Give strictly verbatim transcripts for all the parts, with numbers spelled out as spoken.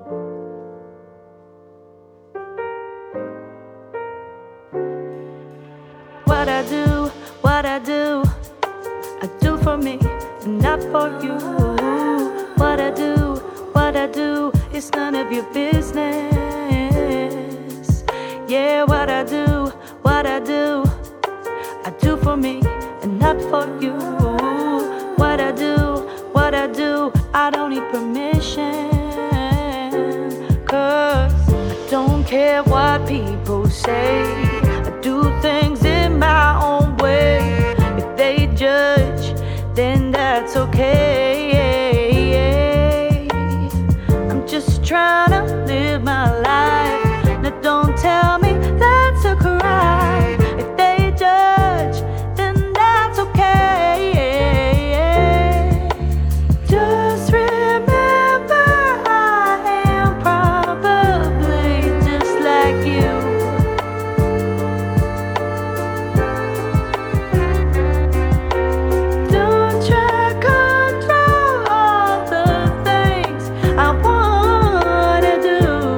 What I do, what I do, I do for me and not for you. What I do, what I do, it's none of your business. Yeah, what I do, what I do, I do for me and not for you. What I do, what I do, I don't need permission. Cause I don't care what people say. I do things in my own way. If they judge, then that's okay. I'm just trying to live my life. Now don't tell me that's a crime. If they judge, then that's okay. Just remember I am probably just like you. Don't try to control all the things I wanna do.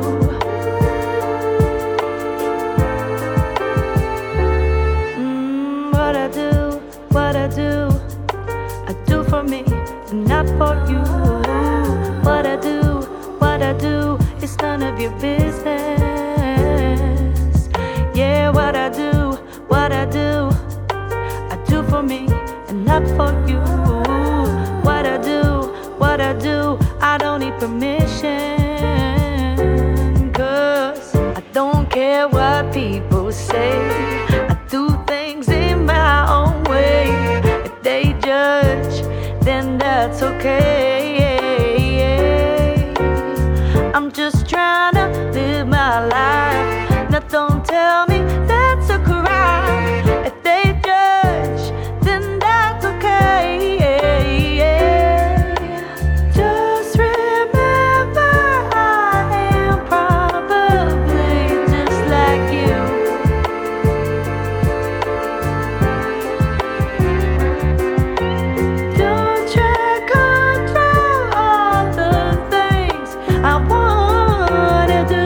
Mm, what I do, what I do, I do for me and not for you. What I do, what I do, it's none of your business. Yeah, what I do, what I do, I do for me and not for you. What I do, what I do, I don't need permission. Cause I don't care what people say. I do things in my own way. If they judge, then that's okay. I'm just trying to live my life. Now don't tell me that's a crime. If they judge, then that's okay. Just remember I am probably just like you. Don't try to control all the things I wanna do.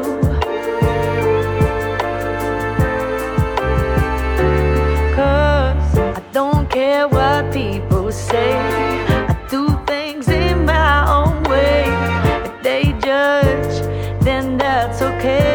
Cause I don't care what people say. I do things in my own way. If they judge, then that's okay.